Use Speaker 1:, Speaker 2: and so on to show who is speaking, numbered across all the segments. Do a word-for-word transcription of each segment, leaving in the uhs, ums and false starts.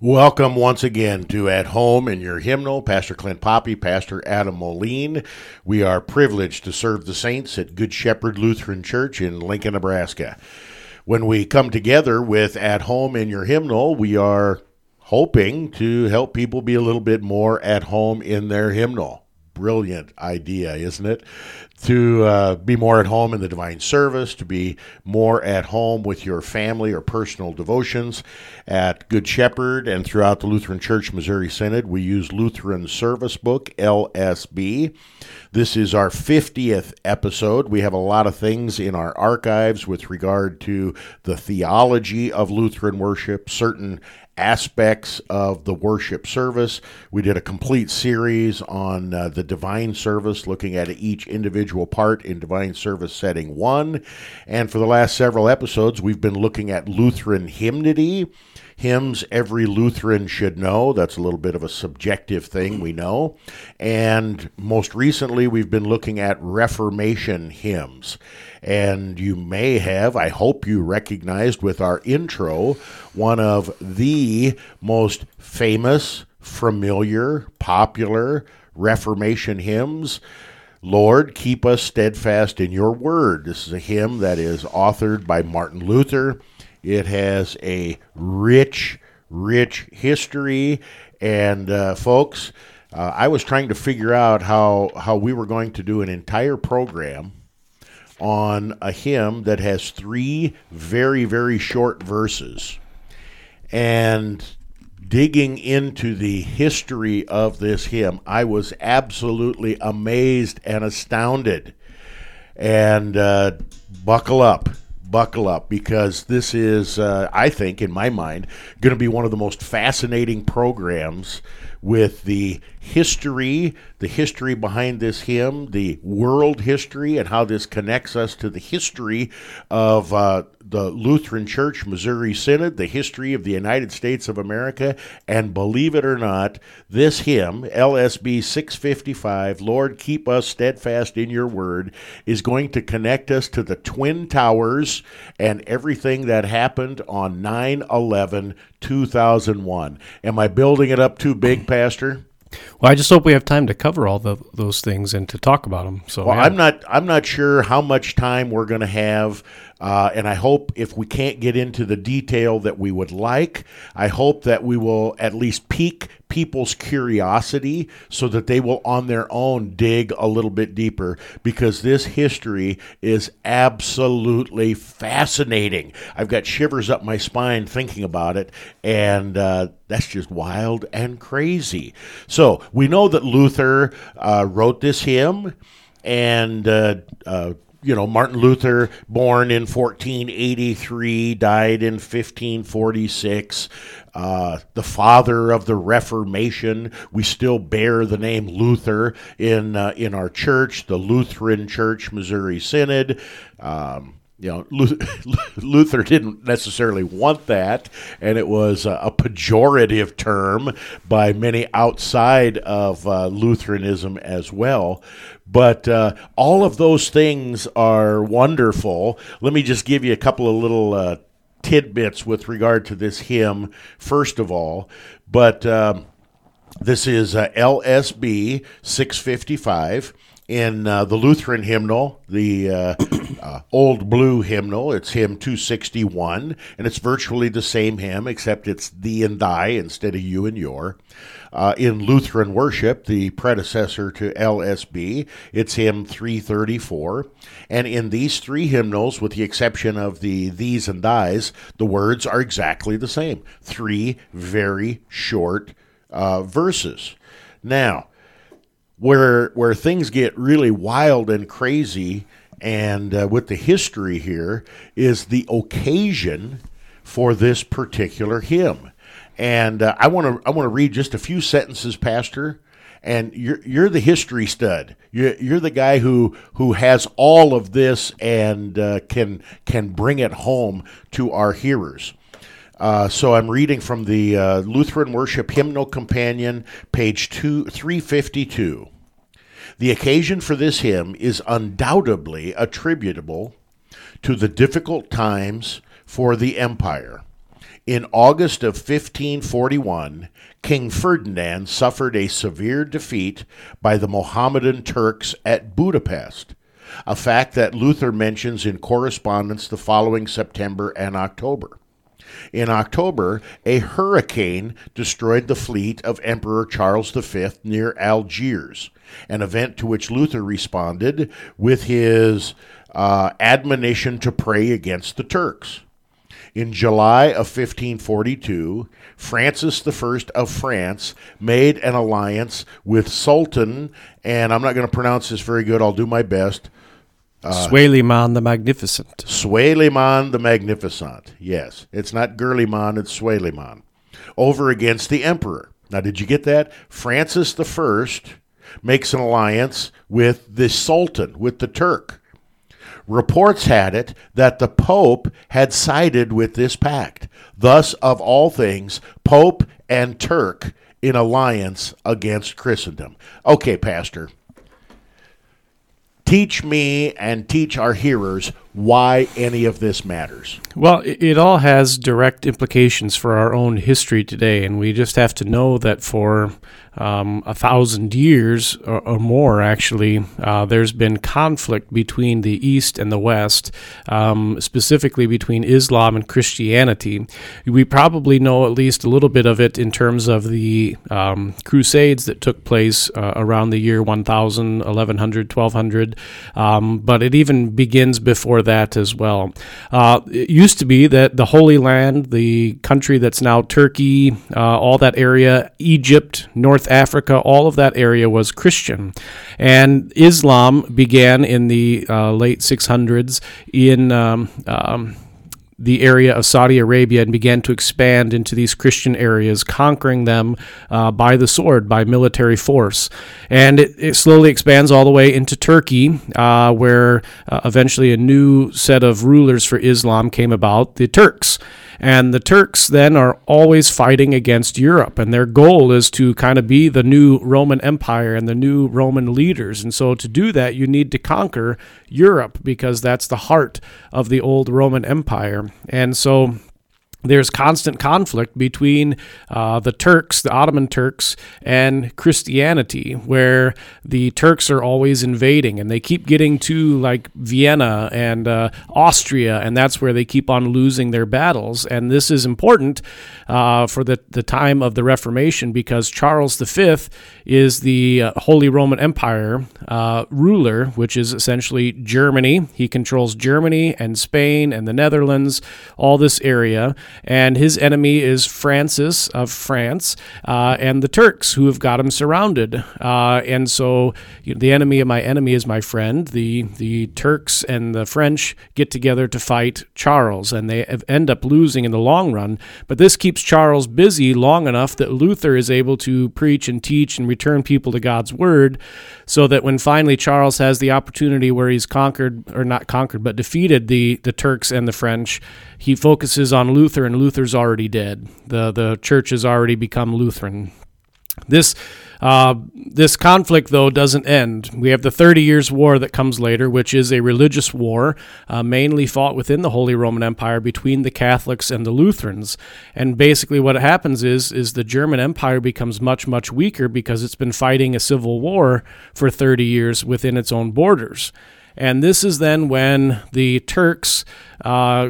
Speaker 1: Welcome once again to At Home in Your Hymnal. Pastor Clint Poppy, Pastor Adam Moline. We are privileged to serve the saints at Good Shepherd Lutheran Church in Lincoln, Nebraska. When we come together with At Home in Your Hymnal, we are hoping to help people be a little bit more at home in their hymnal. Brilliant idea, isn't it? To uh, be more at home in the divine service, to be more at home with your family or personal devotions. At Good Shepherd and throughout the Lutheran Church Missouri Synod, we use Lutheran Service Book, L S B. This is our fiftieth episode. We have a lot of things in our archives with regard to the theology of Lutheran worship, certain aspects of the worship service. We did a complete series on uh, the divine service, looking at each individual part in divine service setting one. And for the last several episodes, we've been looking at Lutheran hymnody, hymns every Lutheran should know. That's a little bit of a subjective thing, we know. And most recently, we've been looking at Reformation hymns. And you may have, I hope you recognized with our intro, one of the most famous, familiar, popular Reformation hymns, Lord, Keep Us Steadfast in Your Word. This is a hymn that is authored by Martin Luther. It has a rich, rich history. And uh, folks, uh, I was trying to figure out how, how we were going to do an entire program on a hymn that has three very, very short verses. And digging into the history of this hymn, I was absolutely amazed and astounded. And uh, buckle up, buckle up, because this is, uh, I think, in my mind, going to be one of the most fascinating programs with the history, the history behind this hymn, the world history, and how this connects us to the history of uh, the Lutheran Church Missouri Synod, the history of the United States of America, and believe it or not, this hymn, L S B six fifty-five, Lord, Keep Us Steadfast in Your Word, is going to connect us to the Twin Towers and everything that happened on nine eleven two thousand one. Am I building it up too big, Pastor?
Speaker 2: Well, I just hope we have time to cover all the, those things and to talk about them. So,
Speaker 1: well,
Speaker 2: yeah.
Speaker 1: I'm not. I'm not sure how much time we're going to have, uh, and I hope if we can't get into the detail that we would like, I hope that we will at least pique people's curiosity so that they will, on their own, dig a little bit deeper, because this history is absolutely fascinating. I've got shivers up my spine thinking about it, and uh, that's just wild and crazy. So we know that Luther uh, wrote this hymn, and uh, uh, you know, Martin Luther, born in fourteen eighty-three, died in fifteen forty-six, uh, the father of the Reformation. We still bear the name Luther in uh, in our church, the Lutheran Church Missouri Synod. Um, You know, Luther didn't necessarily want that, and it was a pejorative term by many outside of uh, Lutheranism as well. But uh, all of those things are wonderful. Let me just give you a couple of little uh, tidbits with regard to this hymn, first of all. But um, this is uh, L S B six fifty-five. In uh, the Lutheran hymnal, the uh, uh, Old Blue hymnal, it's hymn two sixty-one, and it's virtually the same hymn, except it's thee and thy instead of you and your. Uh, in Lutheran worship, the predecessor to L S B, it's hymn three thirty-four. And in these three hymnals, with the exception of the these and thys, the words are exactly the same. Three very short uh, verses. Now, Where where things get really wild and crazy, and uh, with the history here, is the occasion for this particular hymn. And uh, I want to I want to read just a few sentences, Pastor. And you're you're the history stud. You're you're the guy who who has all of this and uh, can can bring it home to our hearers. Uh, so I'm reading from the uh, Lutheran Worship Hymnal Companion, page two, three fifty-two. The occasion for this hymn is undoubtedly attributable to the difficult times for the empire. In August of fifteen forty-one, King Ferdinand suffered a severe defeat by the Mohammedan Turks at Budapest, a fact that Luther mentions in correspondence the following September and October. In October, a hurricane destroyed the fleet of Emperor Charles the Fifth near Algiers, an event to which Luther responded with his uh, admonition to pray against the Turks. In July of fifteen forty-two, Francis the First of France made an alliance with Sultan, and I'm not going to pronounce this very good, I'll do my best,
Speaker 2: Uh, Suleiman the Magnificent.
Speaker 1: Suleiman the Magnificent. Yes, it's not Gurliman, it's Suleiman. Over against the emperor. Now, did you get that? Francis the First makes an alliance with the Sultan, with the Turk. Reports had it that the Pope had sided with this pact. Thus, of all things, Pope and Turk in alliance against Christendom. Okay, Pastor. Teach me and teach our hearers why any of this matters.
Speaker 2: Well, it, it all has direct implications for our own history today, and we just have to know that for um, a thousand years or, or more, actually, uh, there's been conflict between the East and the West, um, specifically between Islam and Christianity. We probably know at least a little bit of it in terms of the um, Crusades that took place uh, around the year one thousand, eleven hundred, twelve hundred, um, but it even begins before that as well. Uh, it used to be that the Holy Land, the country that's now Turkey, uh, all that area, Egypt, North Africa, all of that area was Christian. And Islam began in the uh, late six hundreds in um, um, the area of Saudi Arabia and began to expand into these Christian areas, conquering them uh, by the sword, by military force. And it, it slowly expands all the way into Turkey, uh, where uh, eventually a new set of rulers for Islam came about, the Turks. And the Turks then are always fighting against Europe, and their goal is to kind of be the new Roman Empire and the new Roman leaders. And so to do that, you need to conquer Europe because that's the heart of the old Roman Empire. And so there's constant conflict between uh, the Turks, the Ottoman Turks, and Christianity, where the Turks are always invading, and they keep getting to like Vienna and uh, Austria, and that's where they keep on losing their battles. And this is important uh, for the, the time of the Reformation because Charles the Fifth is the uh, Holy Roman Empire uh, ruler, which is essentially Germany. He controls Germany and Spain and the Netherlands, all this area. And his enemy is Francis of France uh, and the Turks, who have got him surrounded. Uh, and so you know, the enemy of my enemy is my friend. The the Turks and the French get together to fight Charles, and they end up losing in the long run. But this keeps Charles busy long enough that Luther is able to preach and teach and return people to God's word, so that when finally Charles has the opportunity where he's conquered, or not conquered, but defeated the, the Turks and the French, he focuses on Luther, and Luther's already dead. The the church has already become Lutheran. This uh, this conflict, though, doesn't end. We have the Thirty Years' War that comes later, which is a religious war, uh, mainly fought within the Holy Roman Empire between the Catholics and the Lutherans. And basically what happens is, is the German Empire becomes much, much weaker because it's been fighting a civil war for thirty years within its own borders. And this is then when the Turks uh,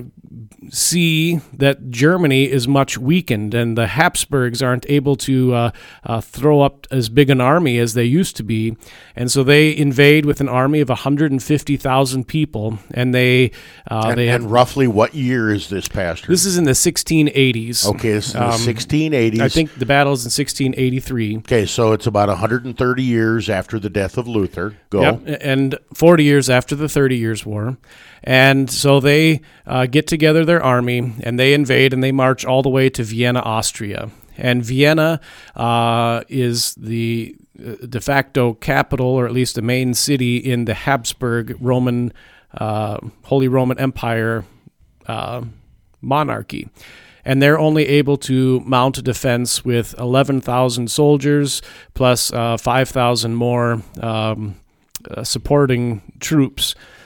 Speaker 2: see that Germany is much weakened and the Habsburgs aren't able to uh, uh, throw up as big an army as they used to be. And so they invade with an army of one hundred fifty thousand people. And they uh,
Speaker 1: and,
Speaker 2: they
Speaker 1: and
Speaker 2: have,
Speaker 1: roughly what year is this, Pastor?
Speaker 2: This is in the sixteen eighties.
Speaker 1: Okay, this is in the
Speaker 2: Um,
Speaker 1: sixteen eighties.
Speaker 2: I think the battle is in sixteen eighty-three.
Speaker 1: Okay, so it's about one hundred thirty years after the death of Luther. Go.
Speaker 2: Yep, and forty years after the Thirty Years' War. And so they uh, get together their army, and they invade, and they march all the way to Vienna, Austria. And Vienna uh, is the de facto capital, or at least the main city in the Habsburg Roman, uh, Holy Roman Empire uh, monarchy. And they're only able to mount a defense with eleven thousand soldiers plus uh, five thousand more um, uh, supporting troops.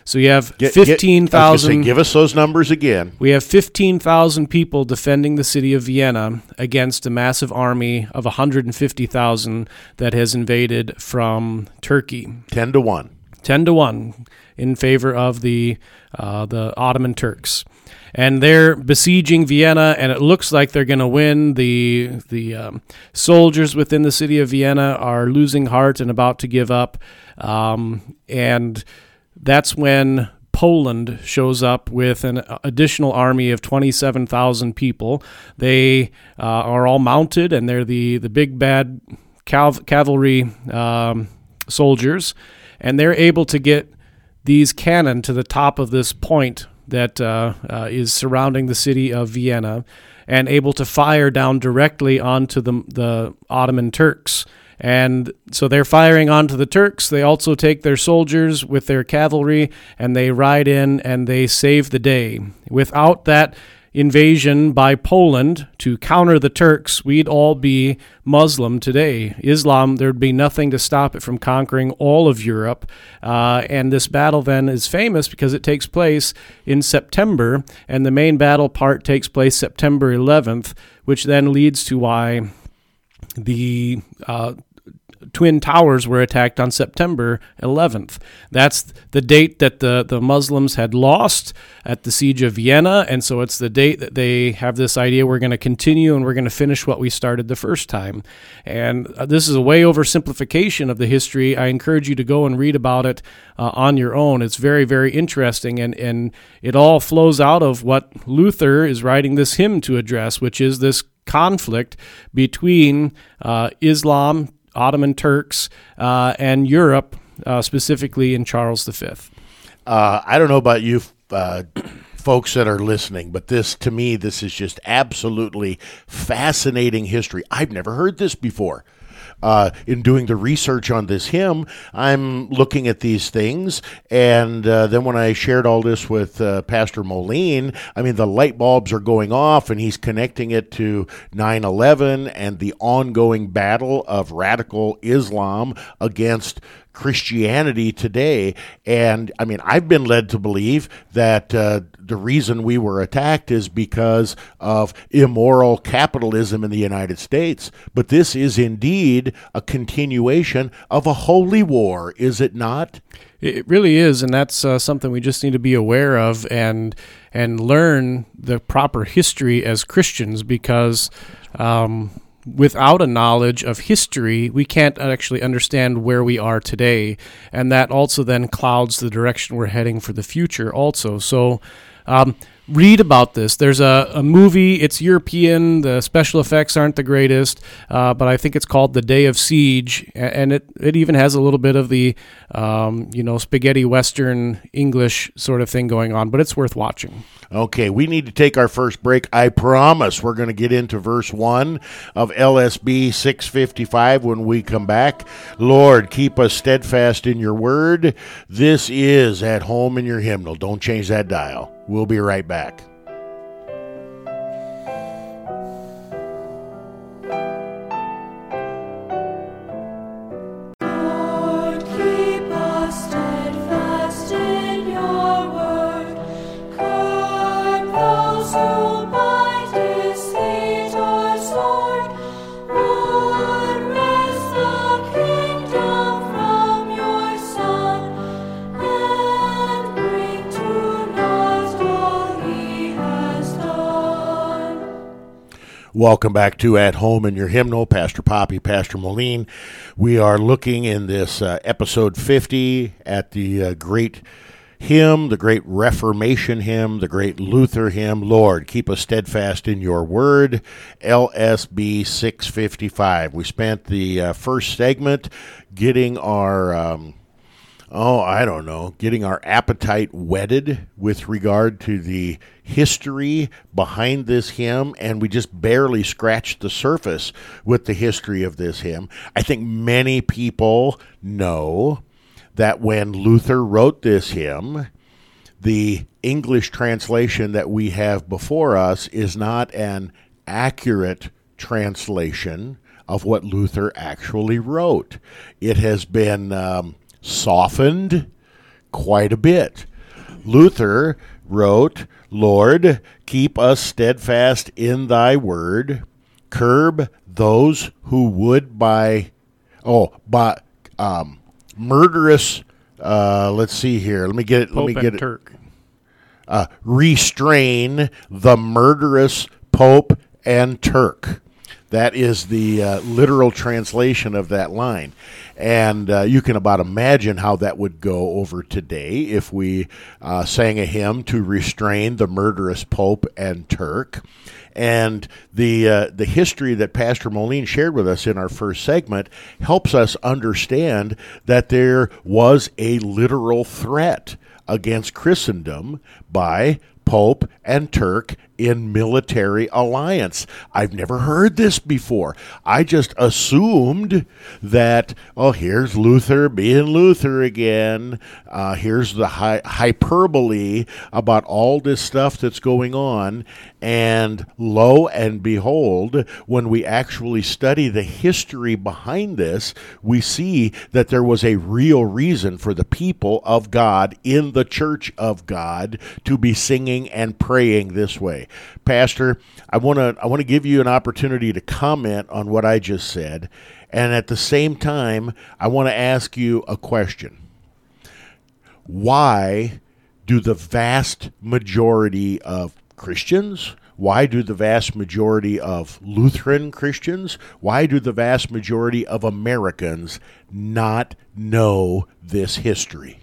Speaker 2: So you have
Speaker 1: Get-
Speaker 2: fifteen
Speaker 1: get- I was gonna say,
Speaker 2: thousand.
Speaker 1: give us those numbers again.
Speaker 2: We have fifteen thousand people defending the city of Vienna against a massive army of one hundred fifty thousand that has invaded from Turkey.
Speaker 1: Ten to one.
Speaker 2: ten to one in favor of the uh, the Ottoman Turks. And they're besieging Vienna, and it looks like they're going to win. The the um, soldiers within the city of Vienna are losing heart and about to give up. Um, and that's when Poland shows up with an additional army of twenty-seven thousand people. They uh, are all mounted, and they're the, the big bad cav- cavalry um, soldiers. And they're able to get these cannon to the top of this point that uh, uh, is surrounding the city of Vienna, and able to fire down directly onto the, the Ottoman Turks. And so they're firing onto the Turks. They also take their soldiers with their cavalry, and they ride in and they save the day. Without that invasion by Poland to counter the Turks, we'd all be Muslim today. Islam, there'd be nothing to stop it from conquering all of Europe. Uh, and this battle then is famous because it takes place in September, and the main battle part takes place September eleventh, which then leads to why the uh, Twin Towers were attacked on September eleventh. That's the date that the, the Muslims had lost at the siege of Vienna, and so it's the date that they have this idea, we're going to continue and we're going to finish what we started the first time. And uh, this is a way oversimplification of the history. I encourage you to go and read about it uh, on your own. It's very, very interesting, and, and it all flows out of what Luther is writing this hymn to address, which is this conflict between uh, Islam, Ottoman Turks, uh, and Europe, uh, specifically in Charles the Fifth.
Speaker 1: Uh, I don't know about you uh, folks that are listening, but this, to me, this is just absolutely fascinating history. I've never heard this before. Uh, in doing the research on this hymn, I'm looking at these things, and uh, then when I shared all this with uh, Pastor Moline, I mean, the light bulbs are going off, and he's connecting it to nine eleven and the ongoing battle of radical Islam against Christianity today. And I mean, I've been led to believe that uh, the reason we were attacked is because of immoral capitalism in the United States. But this is indeed a continuation of a holy war, is it not?
Speaker 2: It really is, and that's uh, something we just need to be aware of and and learn the proper history as Christians, because um, without a knowledge of history, we can't actually understand where we are today, and that also then clouds the direction we're heading for the future also. So um, read about this. There's a, a movie, it's European, the special effects aren't the greatest, uh, but I think it's called The Day of Siege, and it, it even has a little bit of the, um, you know, spaghetti Western English sort of thing going on, but it's worth watching.
Speaker 1: Okay, we need to take our first break. I promise we're going to get into verse one of L S B six fifty-five when we come back. Lord, keep us steadfast in your word. This is At Home in Your Hymnal. Don't change that dial. We'll be right back. Welcome back to At Home in Your Hymnal. Pastor Poppy, Pastor Moline. We are looking in this uh, episode fifty at the uh, great hymn, the great Reformation hymn, the great Luther hymn, Lord, keep us steadfast in your word, L S B six fifty-five. We spent the uh, first segment getting our... Um, Oh, I don't know, getting our appetite whetted with regard to the history behind this hymn, and we just barely scratched the surface with the history of this hymn. I think many people know that when Luther wrote this hymn, the English translation that we have before us is not an accurate translation of what Luther actually wrote. It has been... Um, softened quite a bit. Luther wrote, Lord, keep us steadfast in thy word, curb those who would by, oh, by um, murderous, uh, let's see here, let me get it, let
Speaker 2: Pope
Speaker 1: me get
Speaker 2: and
Speaker 1: it.
Speaker 2: Turk.
Speaker 1: Uh, restrain the murderous Pope and Turk. That is the uh, literal translation of that line. And uh, you can about imagine how that would go over today if we uh, sang a hymn to restrain the murderous Pope and Turk. And the uh, the history that Pastor Moline shared with us in our first segment helps us understand that there was a literal threat against Christendom by Pope and Turk in military alliance. I've never heard this before. I just assumed that, oh, here's Luther being Luther again. Uh, here's the hy- hyperbole about all this stuff that's going on. And lo and behold, when we actually study the history behind this, we see that there was a real reason for the people of God in the church of God to be singing and praying this way. Pastor, I want to I want to give you an opportunity to comment on what I just said, and at the same time, I want to ask you a question. Why do the vast majority of Christians, why do the vast majority of Lutheran Christians, why do the vast majority of Americans not know this history?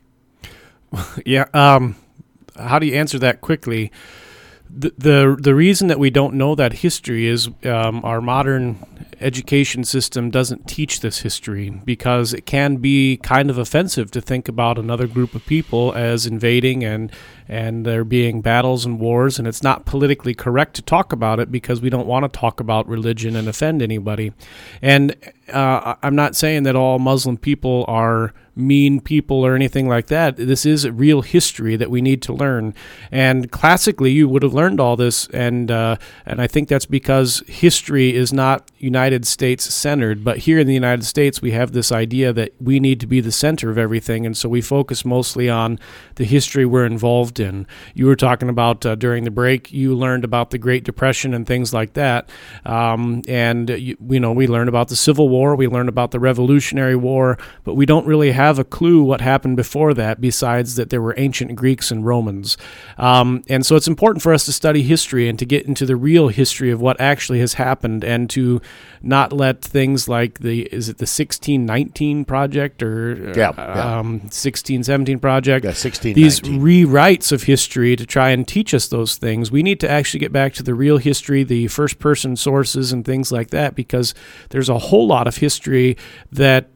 Speaker 2: Yeah, um, how do you answer that quickly? The, the the reason that we don't know that history is um, our modern education system doesn't teach this history, because it can be kind of offensive to think about another group of people as invading and and there being battles and wars, and it's not politically correct to talk about it because we don't want to talk about religion and offend anybody. And uh, I'm not saying that all Muslim people are mean people or anything like that. This is a real history that we need to learn. And classically, you would have learned all this, and uh, and I think that's because history is not United States centered. But here in the United States, we have this idea that we need to be the center of everything, and so we focus mostly on the history we're involved in. You were talking about uh, during the break, you learned about the Great Depression and things like that, um, and you, you know we learned about the Civil War, we learned about the Revolutionary War, but we don't really have have a clue what happened before that, besides that there were ancient Greeks and Romans. Um, and so it's important for us to study history and to get into the real history of what actually has happened, and to not let things like the, is it the sixteen nineteen project or
Speaker 1: yeah, yeah.
Speaker 2: Um, sixteen seventeen project?
Speaker 1: Yeah, sixteen nineteen.
Speaker 2: These rewrites of history to try and teach us those things. We need to actually get back to the real history, the first person sources and things like that, because there's a whole lot of history that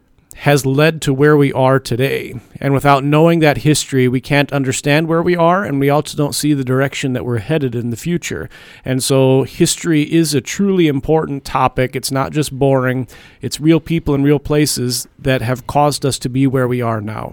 Speaker 2: has led to where we are today. And without knowing that history, we can't understand where we are, and we also don't see the direction that we're headed in the future. And so history is a truly important topic. It's not just boring. It's real people and real places that have caused us to be where we are now.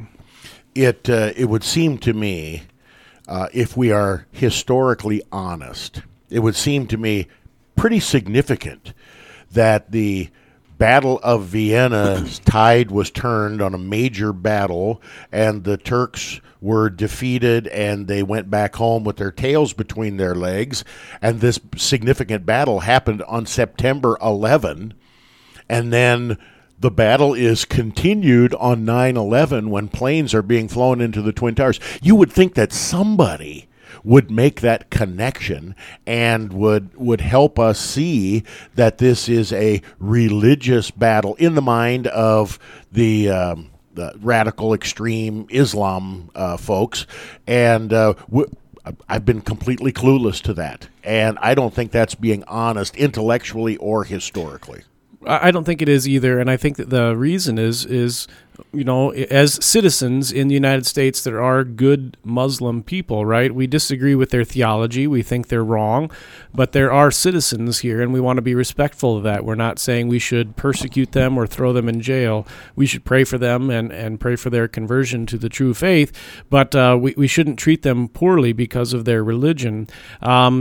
Speaker 1: It, uh, it would seem to me, uh, if we are historically honest, it would seem to me pretty significant that the Battle of Vienna's tide was turned on a major battle, and the Turks were defeated, and they went back home with their tails between their legs. And this significant battle happened on September eleventh, and then the battle is continued on nine eleven when planes are being flown into the Twin Towers. You would think that somebody would make that connection and would would help us see that this is a religious battle in the mind of the, um, the radical extreme Islam uh, folks. And uh, w- I've been completely clueless to that. And I don't think that's being honest intellectually or historically.
Speaker 2: I don't think it is either, and I think that the reason is, is you know, as citizens in the United States, there are good Muslim people, right? We disagree with their theology. We think they're wrong, but there are citizens here, and we want to be respectful of that. We're not saying we should persecute them or throw them in jail. We should pray for them and, and pray for their conversion to the true faith, but uh, we, we shouldn't treat them poorly because of their religion. Um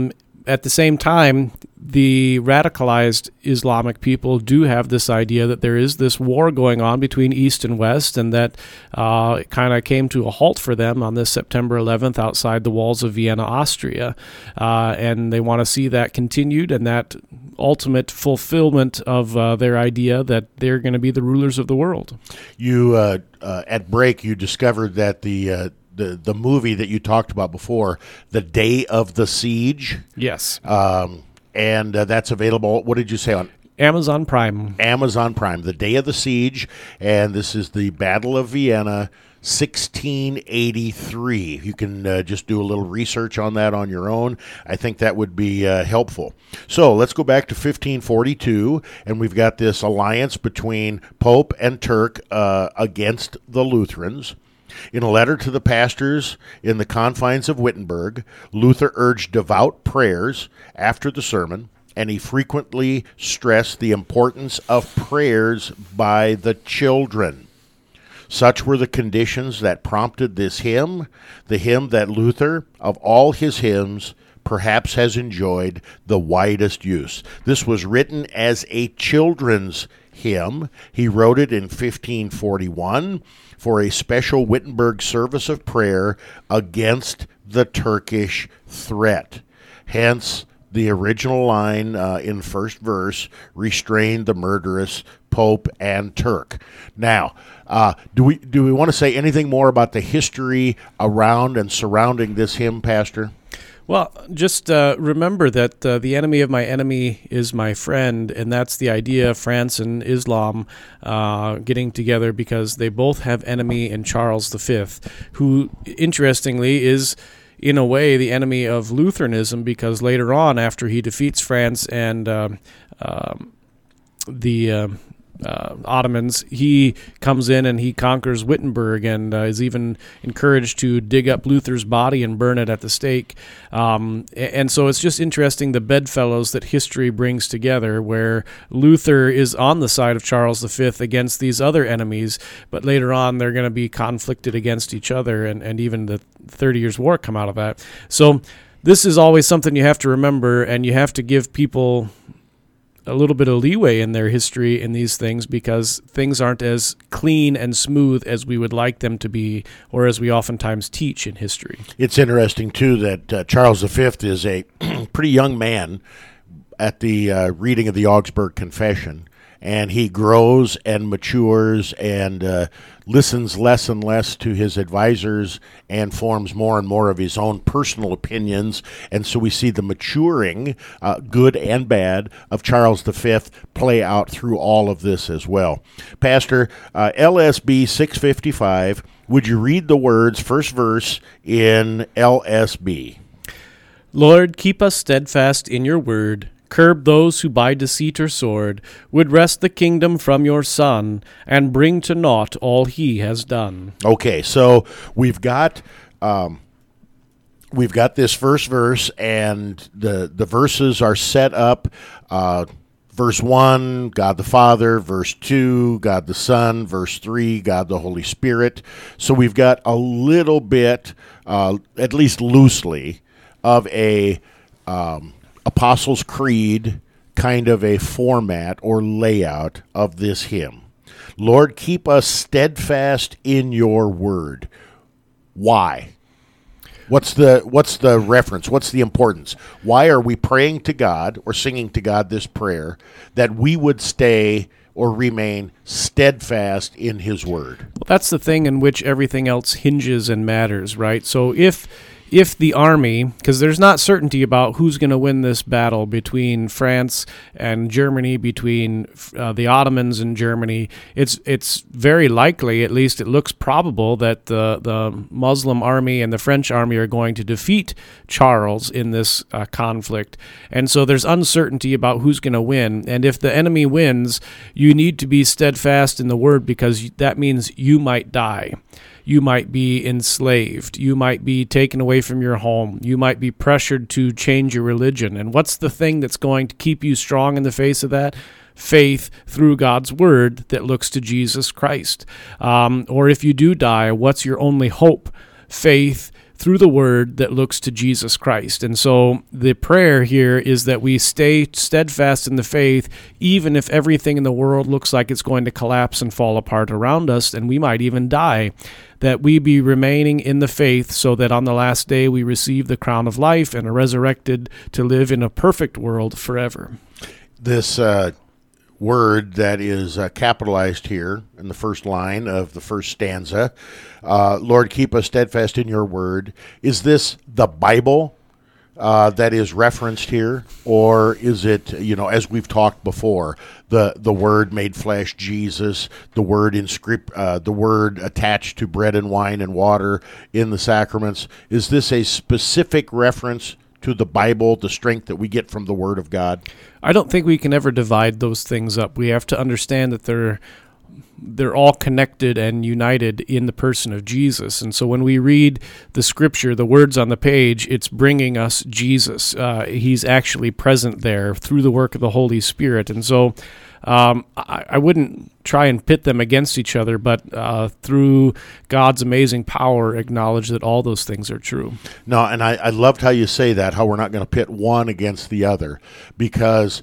Speaker 2: at the same time, the radicalized Islamic people do have this idea that there is this war going on between East and West, and that uh, it kind of came to a halt for them on this September eleventh outside the walls of Vienna, Austria. Uh, and they want to see that continued and that ultimate fulfillment of uh, their idea that they're going to be the rulers of the world.
Speaker 1: You, uh, uh, at break, you discovered that the... Uh The, the movie that you talked about before, The Day of the Siege.
Speaker 2: Yes.
Speaker 1: Um, and uh, that's available, what did you say, on
Speaker 2: Amazon Prime.
Speaker 1: Amazon Prime, The Day of the Siege, and this is the Battle of Vienna, sixteen eighty-three. You can uh, just do a little research on that on your own. I think that would be uh, helpful. So let's go back to fifteen forty-two, and we've got this alliance between Pope and Turk uh, against the Lutherans. In a letter to the pastors in the confines of Wittenberg, Luther urged devout prayers after the sermon, and he frequently stressed the importance of prayers by the children. Such were the conditions that prompted this hymn, the hymn that Luther, of all his hymns, perhaps has enjoyed the widest use. This was written as a children's hymn. He wrote it in fifteen forty-one for a special Wittenberg service of prayer against the Turkish threat. Hence, the original line uh, in first verse, restrain the murderous Pope and Turk. Now, uh, do we do we want to say anything more about the history around and surrounding this hymn, Pastor?
Speaker 2: Well, just uh, remember that uh, the enemy of my enemy is my friend, and that's the idea of France and Islam uh, getting together because they both have enemy in Charles the Fifth, who, interestingly, is in a way the enemy of Lutheranism because later on, after he defeats France and uh, um, the... Uh, Uh, Ottomans, he comes in and he conquers Wittenberg and uh, is even encouraged to dig up Luther's body and burn it at the stake. Um, and so it's just interesting the bedfellows that history brings together, where Luther is on the side of Charles the Fifth against these other enemies, but later on they're going to be conflicted against each other, and, and even the Thirty Years' War come out of that. So this is always something you have to remember, and you have to give people a little bit of leeway in their history in these things because things aren't as clean and smooth as we would like them to be, or as we oftentimes teach in history.
Speaker 1: It's interesting, too, that uh, Charles the Fifth is a pretty young man at the uh, reading of the Augsburg Confession, and he grows and matures and uh, listens less and less to his advisors and forms more and more of his own personal opinions. And so we see the maturing, uh, good and bad, of Charles the Fifth play out through all of this as well. Pastor, uh, L S B six fifty-five, would you read the words, first verse in L S B?
Speaker 2: Lord, keep us steadfast in your word. Curb those who by deceit or sword would wrest the kingdom from your Son and bring to naught all he has done.
Speaker 1: Okay, so we've got um, we've got this first verse, and the the verses are set up. Uh, verse one, God the Father. Verse two, God the Son. Verse three, God the Holy Spirit. So we've got a little bit, uh, at least loosely, of a um, Apostles' Creed kind of a format or layout of this hymn. Lord, keep us steadfast in your word. Why? What's the what's the reference? What's the importance? Why are we praying to God or singing to God this prayer that we would stay or remain steadfast in his word?
Speaker 2: Well, that's the thing in which everything else hinges and matters, right? So if If the army, because there's not certainty about who's going to win this battle between France and Germany, between uh, the Ottomans and Germany, it's it's very likely, at least it looks probable, that the, the Muslim army and the French army are going to defeat Charles in this uh, conflict. And so there's uncertainty about who's going to win. And if the enemy wins, you need to be steadfast in the word because that means you might die. You might be enslaved. You might be taken away from your home. You might be pressured to change your religion. And what's the thing that's going to keep you strong in the face of that? Faith through God's word that looks to Jesus Christ. Um, or if you do die, what's your only hope? Faith through the word that looks to Jesus Christ. And so the prayer here is that we stay steadfast in the faith, even if everything in the world looks like it's going to collapse and fall apart around us, and we might even die, that we be remaining in the faith so that on the last day we receive the crown of life and are resurrected to live in a perfect world forever.
Speaker 1: This uh, word that is uh, capitalized here in the first line of the first stanza, uh, Lord, keep us steadfast in your word. Is this the Bible uh, that is referenced here? Or is it, you know, as we've talked before, the, the word made flesh, Jesus, the word in script, uh, the word attached to bread and wine and water in the sacraments? Is this a specific reference to the Bible, the strength that we get from the Word of God?
Speaker 2: I don't think we can ever divide those things up. We have to understand that they're they're all connected and united in the person of Jesus. And so when we read the Scripture, the words on the page, it's bringing us Jesus. Uh, he's actually present there through the work of the Holy Spirit. And so um, I, I wouldn't try and pit them against each other, but uh, through God's amazing power, acknowledge that all those things are true.
Speaker 1: No, and I, I loved how you say that, how we're not going to pit one against the other, because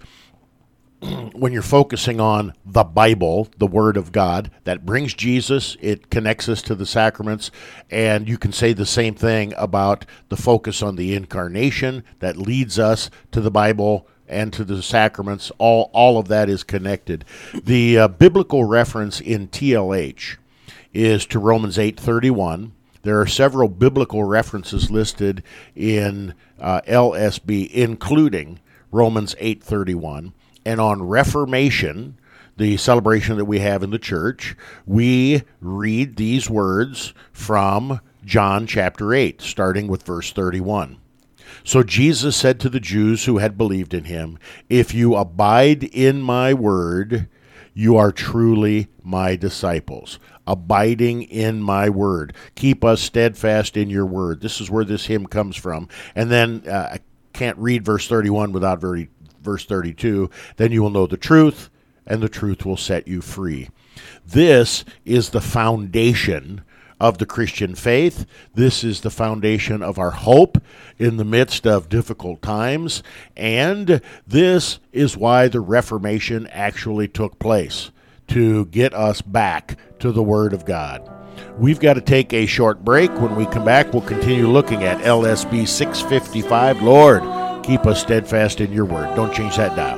Speaker 1: when you're focusing on the Bible, the Word of God, that brings Jesus, it connects us to the sacraments, and you can say the same thing about the focus on the incarnation that leads us to the Bible and to the sacraments. All all of that is connected. The uh, biblical reference in T L H is to Romans eight thirty-one. There are several biblical references listed in uh, L S B, including Romans eight thirty-one. And on Reformation, the celebration that we have in the church, we read these words from John chapter eight, starting with verse thirty-one. So Jesus said to the Jews who had believed in him, "If you abide in my word, you are truly my disciples." Abiding in my word. Keep us steadfast in your word. This is where this hymn comes from. And then uh, I can't read verse thirty-one without very verse thirty-two, then you will know the truth, and the truth will set you free. This is the foundation of the Christian faith. This is the foundation of our hope in the midst of difficult times, and this is why the Reformation actually took place, to get us back to the Word of God. We've got to take a short break. When we come back, we'll continue looking at L S B six fifty-five. Lord, keep us steadfast in your word. Don't change that dial.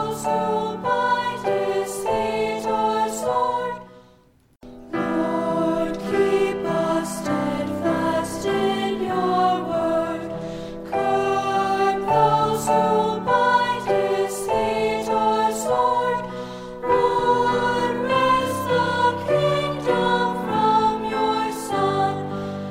Speaker 3: Lord, keep us steadfast in your word. Curb those who by deceit or sword would wrest the kingdom from your Son,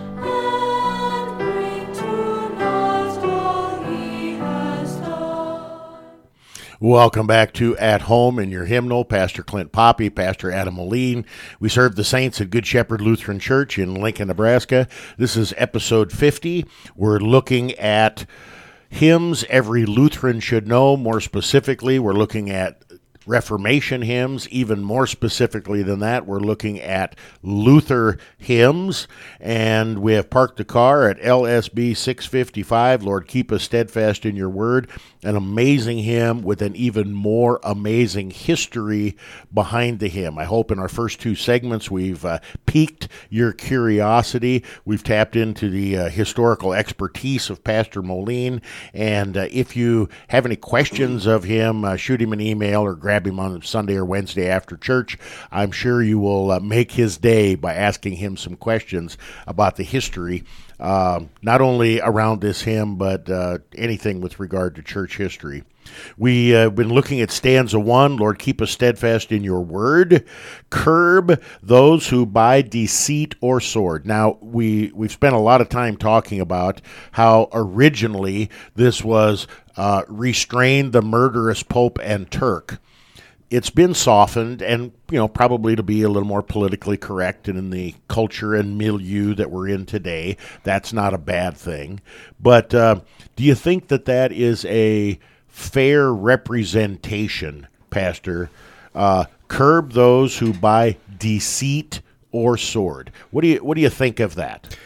Speaker 3: and bring to naught all he has done.
Speaker 1: Welcome back to At Home in your hymnal. Pastor Clint Poppy, Pastor Adam Moline. We serve the saints at Good Shepherd Lutheran Church in Lincoln, Nebraska. This is episode fifty. We're looking at hymns every Lutheran should know. More specifically, we're looking at Reformation hymns. Even more specifically than that, we're looking at Luther hymns. And we have parked the car at L S B six fifty-five, Lord, keep us steadfast in your word. An amazing hymn with an even more amazing history behind the hymn. I hope in our first two segments we've uh, piqued your curiosity. We've tapped into the uh, historical expertise of Pastor Moline. And uh, if you have any questions of him, uh, shoot him an email or grab him on Sunday or Wednesday after church. I'm sure you will uh, make his day by asking him some questions about the history, uh, not only around this hymn, but uh, anything with regard to church history. We've uh, been looking at stanza one, Lord, keep us steadfast in your word. Curb those who by deceit or sword. Now, we, we've spent a lot of time talking about how originally this was uh, restrain the murderous Pope and Turk. It's been softened, and you know, probably to be a little more politically correct, and in the culture and milieu that we're in today, that's not a bad thing. But uh, do you think that that is a fair representation, Pastor? Uh, curb those who by deceit or sword. What do you what do you think of that?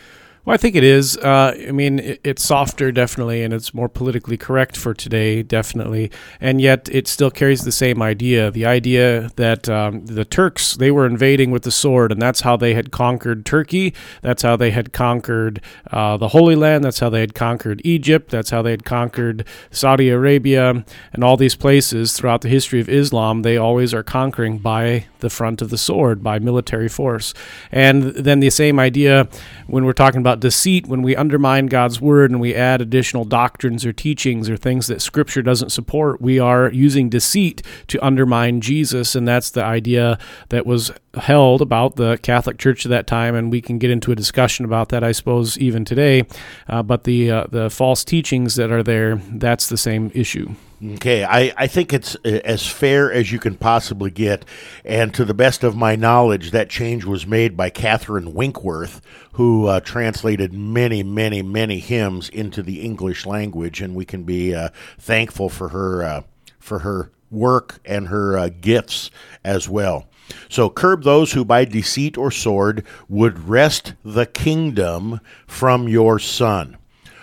Speaker 2: Well, I think it is. Uh, I mean, it, it's softer, definitely, and it's more politically correct for today, definitely. And yet, it still carries the same idea. The idea that um, the Turks, they were invading with the sword, and that's how they had conquered Turkey. That's how they had conquered uh, the Holy Land. That's how they had conquered Egypt. That's how they had conquered Saudi Arabia. And all these places throughout the history of Islam, they always are conquering by the front of the sword, by military force. And then the same idea when we're talking about deceit, when we undermine God's word and we add additional doctrines or teachings or things that Scripture doesn't support, we are using deceit to undermine Jesus, and that's the idea that was held about the Catholic Church at that time, and we can get into a discussion about that, I suppose, even today. Uh, but the uh, the false teachings that are there, that's the same issue.
Speaker 1: Okay, I, I think it's uh, as fair as you can possibly get, and to the best of my knowledge, that change was made by Catherine Winkworth, who uh, translated many, many, many hymns into the English language, and we can be uh, thankful for her uh, for her work and her uh, gifts as well. So curb those who by deceit or sword would wrest the kingdom from your son.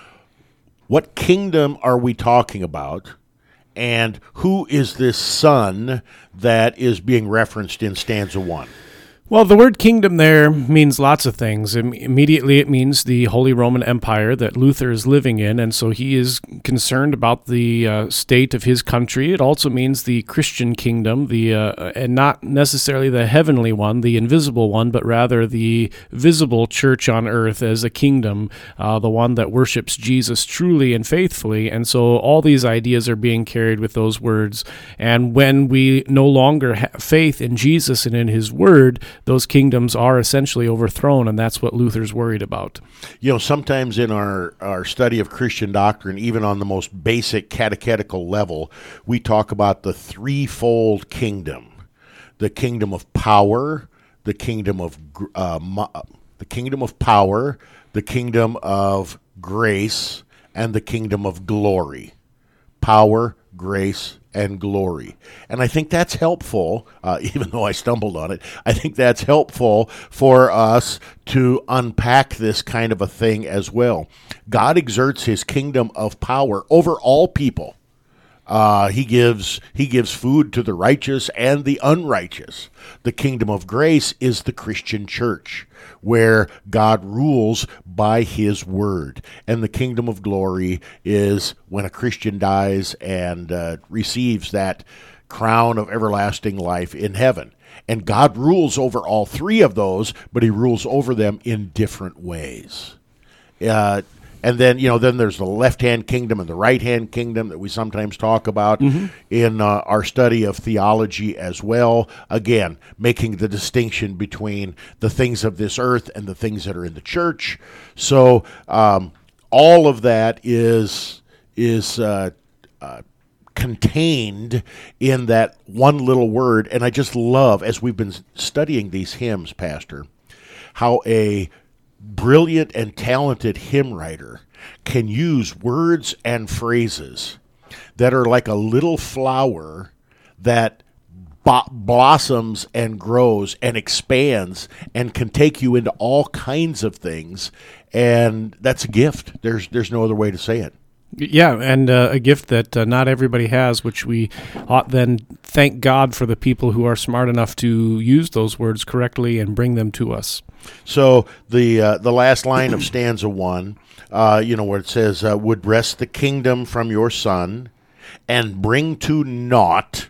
Speaker 1: What kingdom are we talking about? And who is this son that is being referenced in stanza one?
Speaker 2: Well, the word kingdom there means lots of things. Im- immediately, it means the Holy Roman Empire that Luther is living in, and so he is concerned about the uh, state of his country. It also means the Christian kingdom, the uh, and not necessarily the heavenly one, the invisible one, but rather the visible church on earth as a kingdom, uh, the one that worships Jesus truly and faithfully. And so all these ideas are being carried with those words. And when we no longer have faith in Jesus and in his word, those kingdoms are essentially overthrown, and that's what Luther's worried about.
Speaker 1: You know, sometimes in our, our study of Christian doctrine, even on the most basic catechetical level, we talk about the threefold kingdom: the kingdom of power, the kingdom of uh, the kingdom of power, the kingdom of grace, and the kingdom of glory. Power, grace, and glory. And I think that's helpful, uh, even though I stumbled on it, I think that's helpful for us to unpack this kind of a thing as well. God exerts his kingdom of power over all people. Uh, he gives he gives food to the righteous and the unrighteous. The kingdom of grace is the Christian church, where God rules by his word. And the kingdom of glory is when a Christian dies and uh, receives that crown of everlasting life in heaven. And God rules over all three of those, but he rules over them in different ways. Uh And then, you know, then there's the left-hand kingdom and the right-hand kingdom that we sometimes talk about mm-hmm. in uh, our study of theology as well. Again, making the distinction between the things of this earth and the things that are in the church. So um, all of that is is uh, uh, contained in that one little word. And I just love, as we've been studying these hymns, Pastor, how a brilliant and talented hymn writer can use words and phrases that are like a little flower that bo- blossoms and grows and expands and can take you into all kinds of things, and that's a gift. There's there's no other way to say it.
Speaker 2: Yeah, and uh, a gift that uh, not everybody has, which we ought then thank God for the people who are smart enough to use those words correctly and bring them to us.
Speaker 1: So the uh, the last line of stanza one, uh, you know, where it says, uh, would wrest the kingdom from your son and bring to naught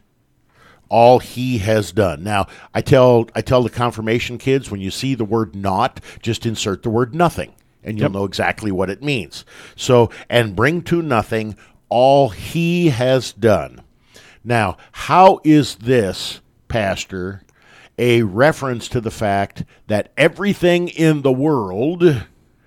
Speaker 1: all he has done. Now, I tell I tell the confirmation kids, when you see the word not, just insert the word nothing, and you'll yep. know exactly what it means. So, and bring to nothing all he has done. Now, how is this, Pastor, a reference to the fact that everything in the world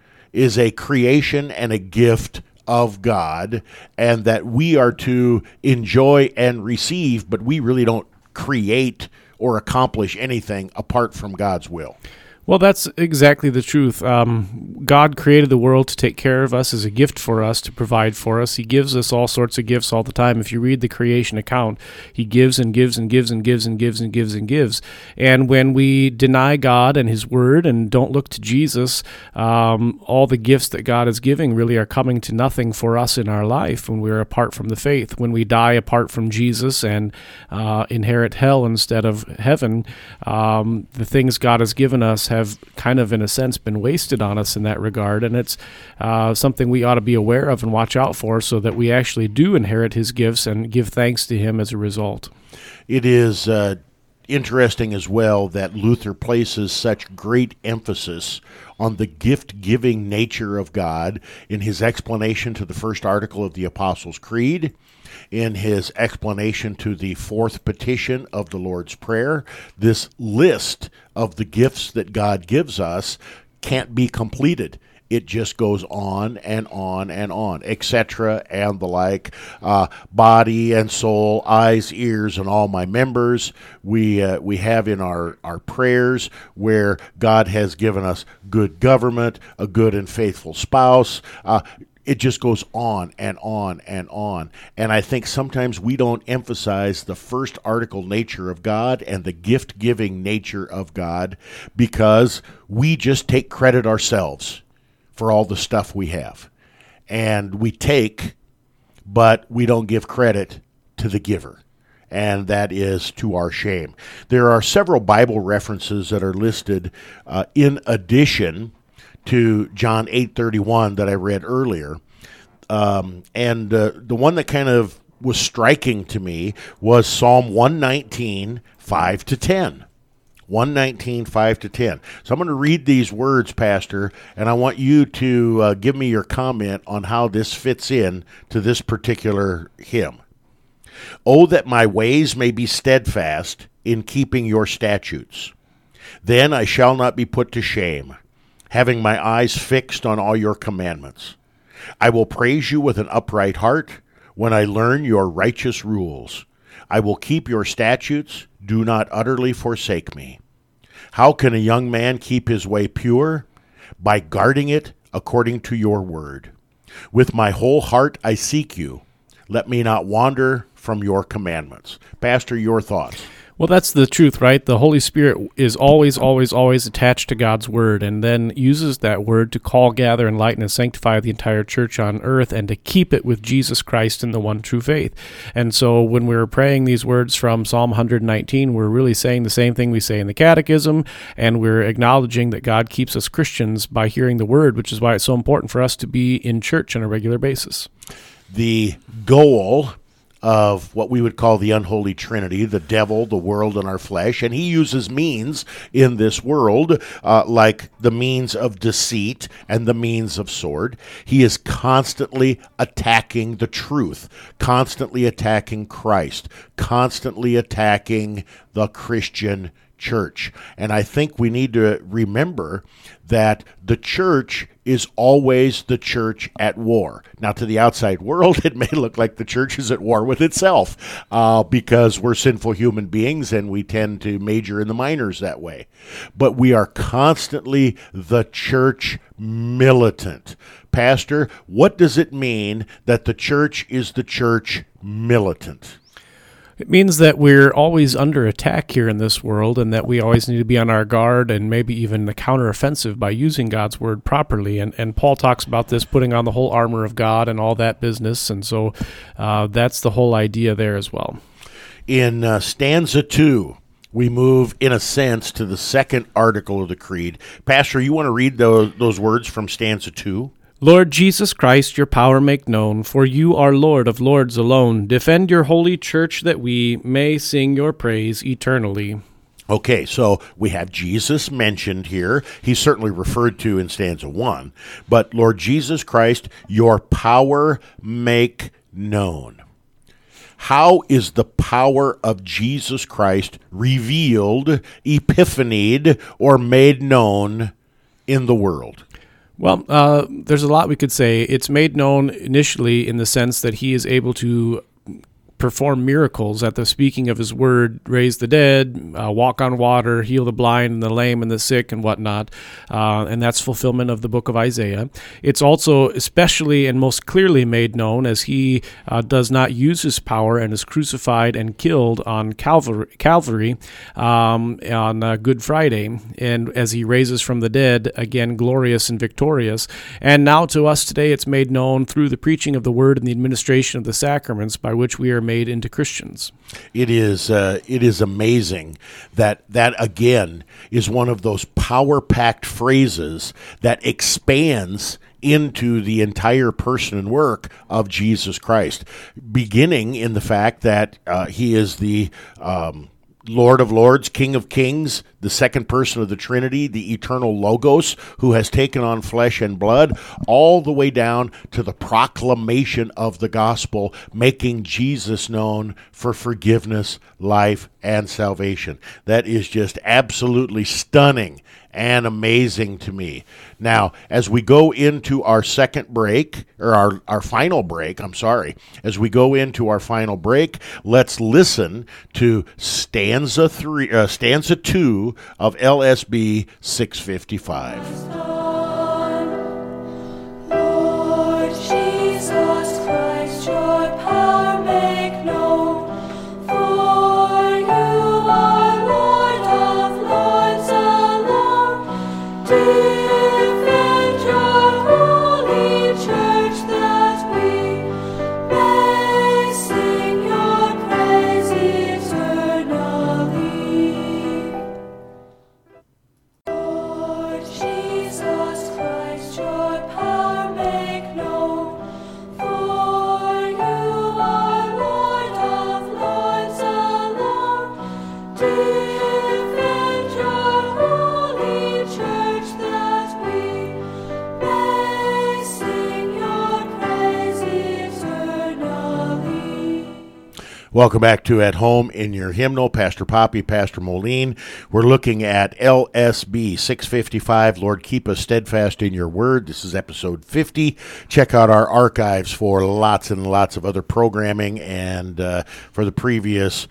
Speaker 1: is a creation and a gift of God, and that we are to enjoy and receive, but we really don't create or accomplish anything apart from God's will?
Speaker 2: Well, that's exactly the truth. Um, God created the world to take care of us as a gift for us, to provide for us. He gives us all sorts of gifts all the time. If you read the creation account, he gives and gives and gives and gives and gives and gives and gives. And when we deny God and his word and don't look to Jesus, um, all the gifts that God is giving really are coming to nothing for us in our life when we're apart from the faith. When we die apart from Jesus and uh, inherit hell instead of heaven, um, the things God has given us have kind of, in a sense, been wasted on us in that regard, and it's uh, something we ought to be aware of and watch out for so that we actually do inherit his gifts and give thanks to him as a result.
Speaker 1: It is uh, interesting as well that Luther places such great emphasis on the gift-giving nature of God in his explanation to the first article of the Apostles' Creed, in his explanation to the fourth petition of the Lord's Prayer. This list of the gifts that God gives us can't be completed. It just goes on and on and on, et cetera, and the like. Uh, body and soul, eyes, ears, and all my members. We uh, we have in our, our prayers where God has given us good government, a good and faithful spouse. Uh, It just goes on and on and on. And I think sometimes we don't emphasize the first article nature of God and the gift-giving nature of God because we just take credit ourselves for all the stuff we have. And we take, but we don't give credit to the giver. And that is to our shame. There are several Bible references that are listed uh, in addition to John eight thirty-one that I read earlier. Um, and uh, the one that kind of was striking to me was Psalm one nineteen, five to ten. one nineteen, five to ten. So I'm going to read these words, Pastor, and I want you to uh, give me your comment on how this fits in to this particular hymn. Oh, that my ways may be steadfast in keeping your statutes. Then I shall not be put to shame, having my eyes fixed on all your commandments. I will praise you with an upright heart when I learn your righteous rules. I will keep your statutes. Do not utterly forsake me. How can a young man keep his way pure? By guarding it according to your word. With my whole heart I seek you. Let me not wander from your commandments. Pastor, your thoughts.
Speaker 2: Well, that's the truth, right? The Holy Spirit is always, always, always attached to God's Word and then uses that Word to call, gather, enlighten, and sanctify the entire church on earth and to keep it with Jesus Christ in the one true faith. And so when we're praying these words from Psalm one nineteen, we're really saying the same thing we say in the Catechism, and we're acknowledging that God keeps us Christians by hearing the Word, which is why it's so important for us to be in church on a regular basis.
Speaker 1: The goal of what we would call the unholy trinity, the devil, the world, and our flesh. And he uses means in this world, uh, like the means of deceit and the means of sword. He is constantly attacking the truth, constantly attacking Christ, constantly attacking the Christian church. And I think we need to remember that the church is always the church at war. Now, to the outside world, it may look like the church is at war with itself uh, because we're sinful human beings and we tend to major in the minors that way. But we are constantly the church militant. Pastor, what does it mean that the church is the church militant?
Speaker 2: It means that we're always under attack here in this world and that we always need to be on our guard and maybe even the counteroffensive by using God's word properly. And and Paul talks about this, putting on the whole armor of God and all that business. And so uh, that's the whole idea there as well.
Speaker 1: In uh, stanza two, we move, in a sense, to the second article of the Creed. Pastor, you want to read those, those words from stanza two?
Speaker 2: Lord Jesus Christ, your power make known, for you are Lord of lords alone. Defend your holy church that we may sing your praise eternally.
Speaker 1: Okay, so we have Jesus mentioned here. He's certainly referred to in stanza one. But Lord Jesus Christ, your power make known. How is the power of Jesus Christ revealed, epiphanied, or made known in the world?
Speaker 2: Well, uh, there's a lot we could say. It's made known initially in the sense that he is able to perform miracles at the speaking of his word, raise the dead, uh, walk on water, heal the blind and the lame and the sick and whatnot. Uh, and that's fulfillment of the book of Isaiah. It's also especially and most clearly made known as he uh, does not use his power and is crucified and killed on Calvary, Calvary um, on uh, Good Friday, and as he raises from the dead, again glorious and victorious. And now to us today it's made known through the preaching of the word and the administration of the sacraments by which we are made into Christians.
Speaker 1: It is uh, it is amazing that that again is one of those power-packed phrases that expands into the entire person and work of Jesus Christ, beginning in the fact that uh, he is the um, Lord of Lords, King of Kings, the second person of the Trinity, the eternal Logos, who has taken on flesh and blood, all the way down to the proclamation of the gospel, making Jesus known for forgiveness, life, and salvation. That is just absolutely stunning and amazing to me. Now, as we go into our second break, or our, our final break, I'm sorry, as we go into our final break, let's listen to stanza three, uh, stanza two of L S B six fifty-five.
Speaker 3: Lord Jesus Christ, your power make known, for you are Lord of Lords alone. Defend your holy church that we may sing your praise eternally. Lord Jesus Christ, your power make known, for you are Lord of Lords alone. Defend your holy church that we may sing your praise eternally.
Speaker 1: Welcome back to At Home in Your Hymnal. Pastor Poppy, Pastor Moline. We're looking at L S B six fifty-five, Lord, Keep Us Steadfast in Your Word. This is episode fifty. Check out our archives for lots and lots of other programming and uh, for the previous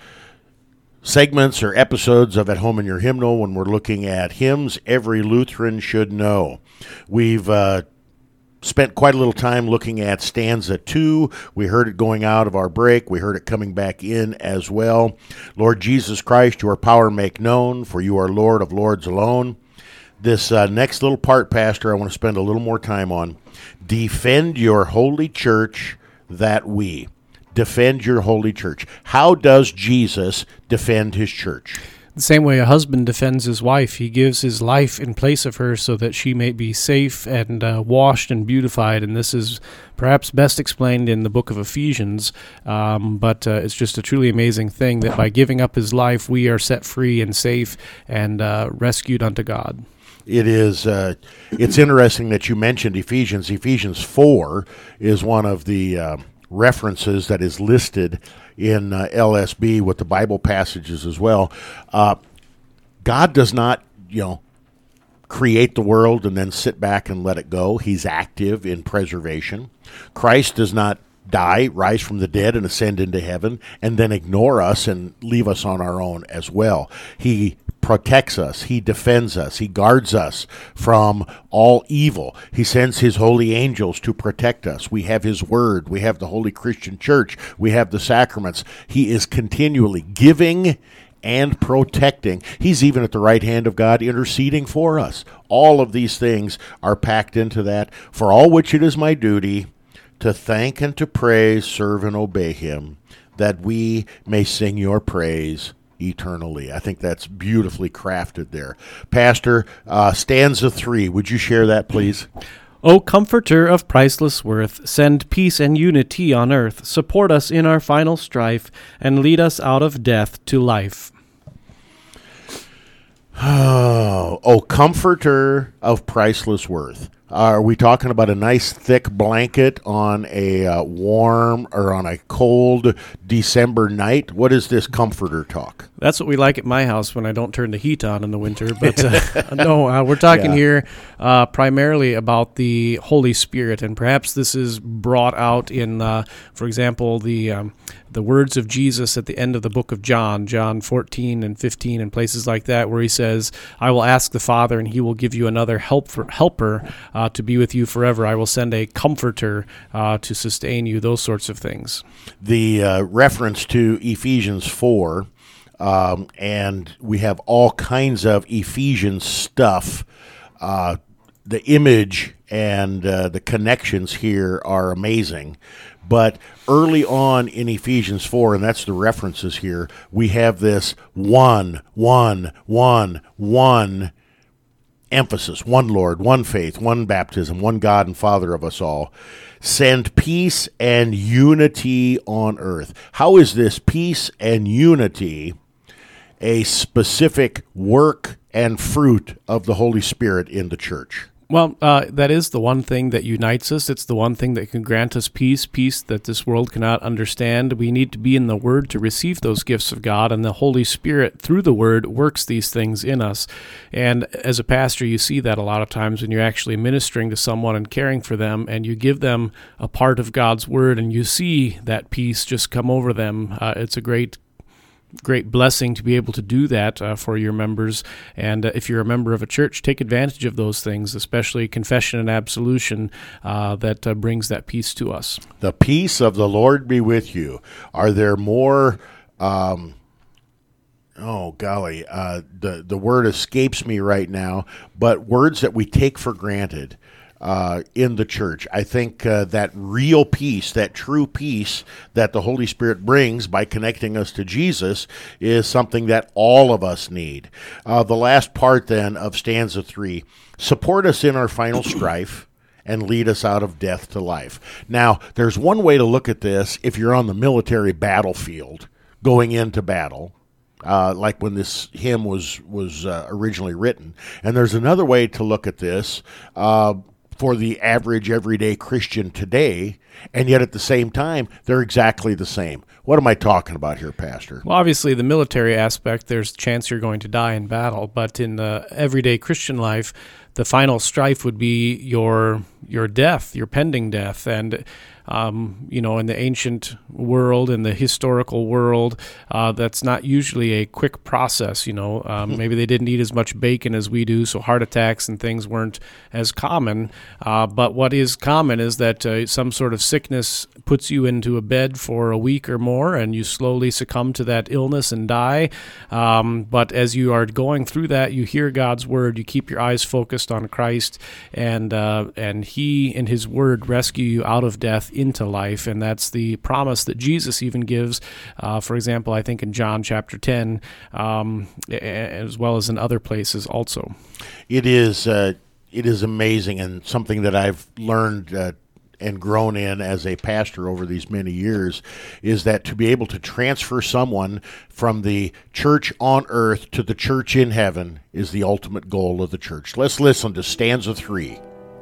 Speaker 1: segments or episodes of At Home in Your Hymnal when we're looking at hymns every Lutheran should know. We've uh, spent quite a little time looking at stanza two. We heard it going out of our break. We heard it coming back in as well. Lord Jesus Christ, your power make known, for you are Lord of Lords alone. This uh, next little part, Pastor, I want to spend a little more time on. Defend your holy church that we. Defend your holy church. How does Jesus defend his church?
Speaker 2: The same way a husband defends his wife, he gives his life in place of her so that she may be safe and uh, washed and beautified. And this is perhaps best explained in the book of Ephesians, um, but uh, it's just a truly amazing thing that by giving up his life, we are set free and safe and uh, rescued unto God.
Speaker 1: It is. Uh, it's interesting that you mentioned Ephesians. Ephesians four is one of the uh, references that is listed in uh, L S B with the Bible passages as well. Uh, God does not, you know, create the world and then sit back and let it go. He's active in preservation. Christ does not die, rise from the dead, and ascend into heaven, and then ignore us and leave us on our own as well. He protects us. He defends us. He guards us from all evil. He sends his holy angels to protect us. We have his word. We have the Holy Christian Church. We have the sacraments. He is continually giving and protecting. He's even at the right hand of God interceding for us. All of these things are packed into that. For all which it is my duty to thank and to praise, serve and obey him, that we may sing your praise eternally. I think that's beautifully crafted there. Pastor, uh, stanza three, would you share that, please?
Speaker 2: O Comforter of priceless worth, send peace and unity on earth, support us in our final strife, and lead us out of death to life.
Speaker 1: Oh, O Comforter of priceless worth, Are we talking about a nice thick blanket on a uh, warm or on a cold December night? What is this comforter talk?
Speaker 2: That's what we like at my house when I don't turn the heat on in the winter. But uh, no, uh, we're talking
Speaker 1: Yeah.
Speaker 2: here uh, primarily about the Holy Spirit, and perhaps this is brought out in, uh, for example, the um, the words of Jesus at the end of the book of John, John fourteen and fifteen, and places like that, where he says, "I will ask the Father, and he will give you another help for, helper uh, to be with you forever. I will send a comforter uh, to sustain you," those sorts of things.
Speaker 1: The uh, reference to Ephesians four, um, and we have all kinds of Ephesians stuff. Uh, the image and uh, the connections here are amazing. But early on in Ephesians four, and that's the references here, we have this one, one, one, one emphasis, one Lord, one faith, one baptism, one God and Father of us all. Send peace and unity on earth. How is this peace and unity a specific work and fruit of the Holy Spirit in the church?
Speaker 2: Well, uh, that is the one thing that unites us. It's the one thing that can grant us peace, peace that this world cannot understand. We need to be in the Word to receive those gifts of God, and the Holy Spirit, through the Word, works these things in us. And as a pastor, you see that a lot of times when you're actually ministering to someone and caring for them, and you give them a part of God's Word, and you see that peace just come over them. Uh, it's a great Great blessing to be able to do that uh, for your members. And uh, if you're a member of a church, take advantage of those things, especially confession and absolution uh, that uh, brings that peace to us.
Speaker 1: The peace of the Lord be with you. Are there more, um, oh golly, uh, the, the word escapes me right now, but words that we take for granted Uh, in the church? I think uh, that real peace, that true peace that the Holy Spirit brings by connecting us to Jesus is something that all of us need. Uh, the last part then of stanza three, support us in our final strife and lead us out of death to life. Now, there's one way to look at this if you're on the military battlefield going into battle. Uh, like when this hymn was, was uh, originally written. And there's another way to look at this uh, for the average everyday Christian today, and yet at the same time, they're exactly the same. What am I talking about here, Pastor?
Speaker 2: Well, obviously, the military aspect, there's a chance you're going to die in battle, but in the everyday Christian life, the final strife would be your your death, your pending death. And Um, you know, in the ancient world, in the historical world, uh, that's not usually a quick process, you know. Um, maybe they didn't eat as much bacon as we do, so heart attacks and things weren't as common. Uh, but what is common is that uh, some sort of sickness puts you into a bed for a week or more, and you slowly succumb to that illness and die. Um, but as you are going through that, you hear God's word, you keep your eyes focused on Christ, and uh, and He, in His word, rescue you out of death into life. And that's the promise that Jesus even gives, uh, for example, I think in John chapter ten, um, as well as in other places also.
Speaker 1: It is uh, it is amazing, and something that I've learned uh, and grown in as a pastor over these many years is that to be able to transfer someone from the church on earth to the church in heaven is the ultimate goal of the church. Let's listen to stanza three.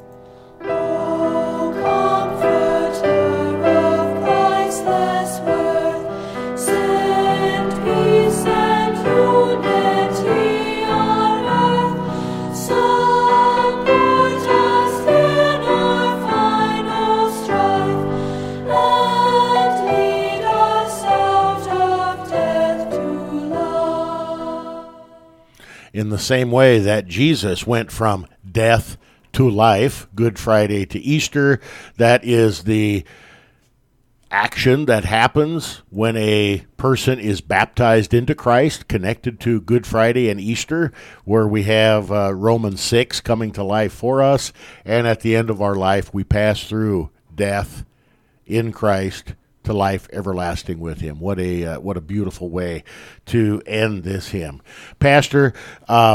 Speaker 1: In the same way that Jesus went from death to life, Good Friday to Easter, that is the action that happens when a person is baptized into Christ, connected to Good Friday and Easter, where we have uh, Romans six coming to life for us, and at the end of our life we pass through death in Christ to life everlasting with Him. What a uh, what a beautiful way to end this hymn. Pastor, um,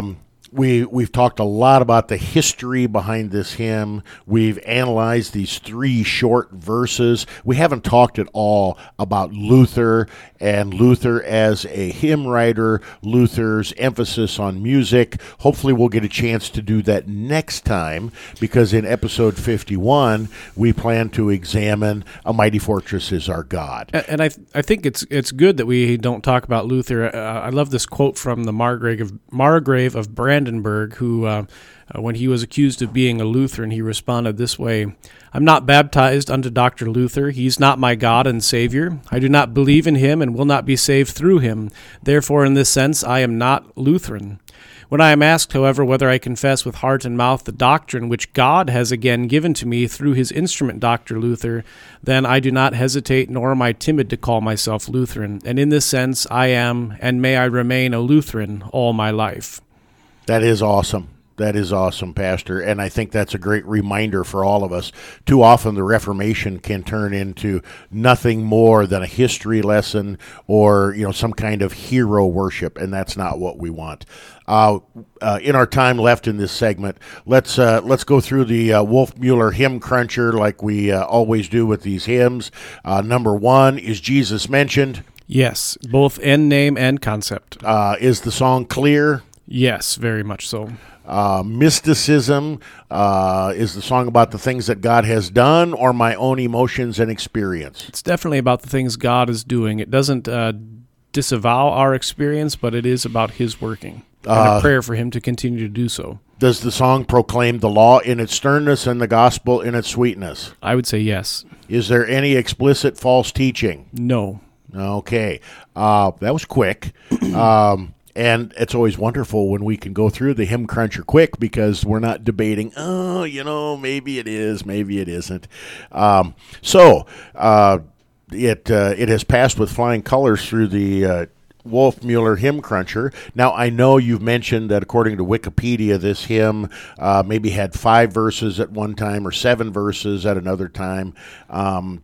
Speaker 1: We, we've talked a lot about the history behind this hymn. We've analyzed these three short verses. We haven't talked at all about Luther and Luther as a hymn writer, Luther's emphasis on music. Hopefully we'll get a chance to do that next time, because in episode fifty-one, we plan to examine A Mighty Fortress Is Our God.
Speaker 2: And and I th- I think it's it's good that we don't talk about Luther. Uh, I love this quote from the Margrave of, Margrave of Brandenburg, who, uh, uh, when he was accused of being a Lutheran, he responded this way: "I'm not baptized unto Doctor Luther. He's not my God and Savior. I do not believe in him and will not be saved through him. Therefore, in this sense, I am not Lutheran. When I am asked, however, whether I confess with heart and mouth the doctrine which God has again given to me through his instrument, Doctor Luther, then I do not hesitate, nor am I timid to call myself Lutheran. And in this sense, I am, and may I remain a Lutheran all my life."
Speaker 1: That is awesome. That is awesome, Pastor, and I think that's a great reminder for all of us. Too often the Reformation can turn into nothing more than a history lesson or, you know, some kind of hero worship, and that's not what we want. Uh, uh, in our time left in this segment, let's uh, let's go through the uh, Wolfmueller Hymn Cruncher like we uh, always do with these hymns. Uh, number one, is Jesus mentioned?
Speaker 2: Yes, both end name and concept.
Speaker 1: Uh, is the song clear?
Speaker 2: Yes, very much so.
Speaker 1: Uh, mysticism, uh, is the song about the things that God has done or my own emotions and experience?
Speaker 2: It's definitely about the things God is doing. It doesn't uh, disavow our experience, but it is about his working and
Speaker 1: Uh,
Speaker 2: a prayer for him to continue to do so.
Speaker 1: Does the song proclaim the law in its sternness and the gospel in its sweetness?
Speaker 2: I would say yes.
Speaker 1: Is there any explicit false teaching?
Speaker 2: No.
Speaker 1: Okay. Uh, that was quick. Um, and it's always wonderful when we can go through the hymn cruncher quick, because we're not debating, oh, you know, maybe it is, maybe it isn't. Um, so uh, it uh, it has passed with flying colors through the uh, Wolfmueller Hymn Cruncher. Now, I know you've mentioned that according to Wikipedia, this hymn uh, maybe had five verses at one time or seven verses at another time. Um,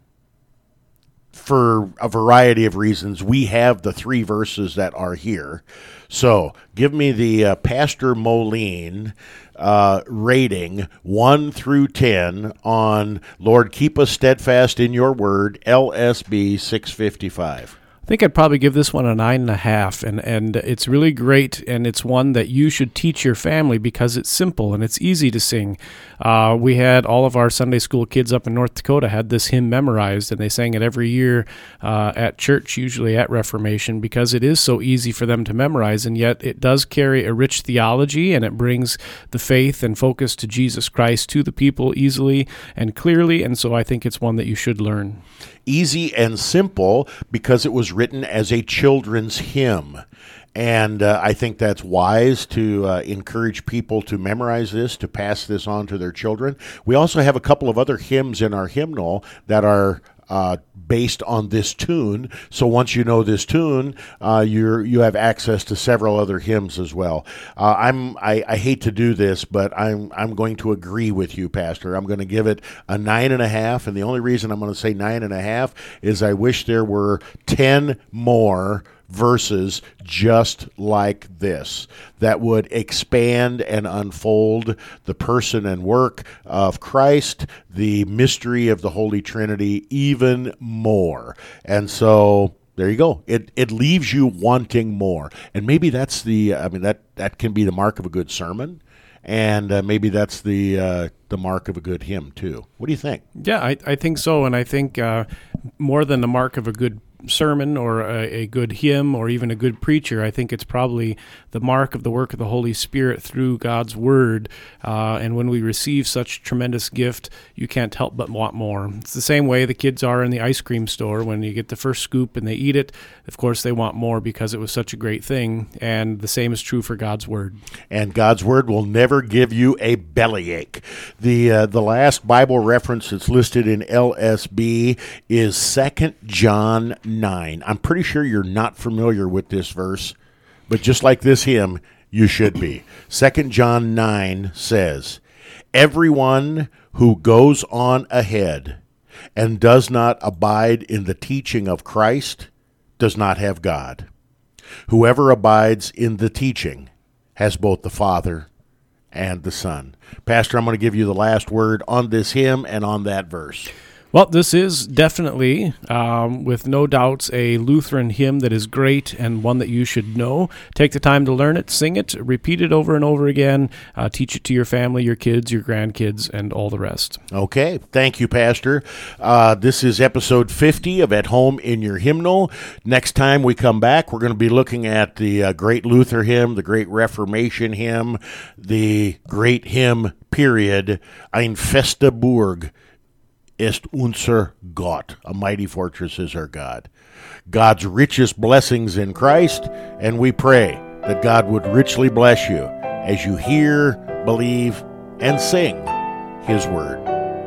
Speaker 1: for a variety of reasons, we have the three verses that are here. So give me the uh, Pastor Moline uh, rating one through ten on Lord, Keep Us Steadfast in Your Word, L S B six fifty-five.
Speaker 2: I think I'd probably give this one a nine and a half, and, and it's really great, and it's one that you should teach your family because it's simple and it's easy to sing. Uh, we had all of our Sunday school kids up in North Dakota had this hymn memorized, and they sang it every year uh, at church, usually at Reformation, because it is so easy for them to memorize, and yet it does carry a rich theology, and it brings the faith and focus to Jesus Christ to the people easily and clearly, and so I think it's one that you should learn.
Speaker 1: Easy and simple because it was written as a children's hymn. And uh, I think that's wise to uh, encourage people to memorize this, to pass this on to their children. We also have a couple of other hymns in our hymnal that are uh, based on this tune. So once you know this tune, uh, you're you have access to several other hymns as well. Uh, I'm I, I hate to do this, but I'm I'm going to agree with you, Pastor. I'm going to give it a nine and a half, and the only reason I'm going to say nine and a half is I wish there were ten more verses just like this that would expand and unfold the person and work of Christ, the mystery of the Holy Trinity even more. And so there you go. It it leaves you wanting more. And maybe that's the, I mean, that, that can be the mark of a good sermon. And uh, maybe that's the uh, the mark of a good hymn, too. What do you think?
Speaker 2: Yeah, I, I think so. And I think uh, more than the mark of a good sermon or a, a good hymn or even a good preacher, I think it's probably the mark of the work of the Holy Spirit through God's Word. Uh, and when we receive such tremendous gift, you can't help but want more. It's the same way the kids are in the ice cream store. When you get the first scoop and they eat it, of course they want more because it was such a great thing. And the same is true for God's Word.
Speaker 1: And God's Word will never give you a bellyache. The uh, the last Bible reference that's listed in L S B is Second John nine. I'm pretty sure you're not familiar with this verse, but just like this hymn, you should be. Second John nine says, "Everyone who goes on ahead and does not abide in the teaching of Christ does not have God. Whoever abides in the teaching has both the Father and the Son. Pastor, I'm going to give you the last word on this hymn and on that verse.
Speaker 2: Well, this is definitely, um, with no doubts, a Lutheran hymn that is great and one that you should know. Take the time to learn it, sing it, repeat it over and over again, uh, teach it to your family, your kids, your grandkids, and all the rest.
Speaker 1: Okay. Thank you, Pastor. Uh, this is episode fifty of At Home in Your Hymnal. Next time we come back, we're going to be looking at the uh, great Luther hymn, the great Reformation hymn, the great hymn, period, Ein feste Burg ist unser Gott. A mighty fortress is our God. God's richest blessings in Christ, and we pray that God would richly bless you as you hear, believe, and sing His Word.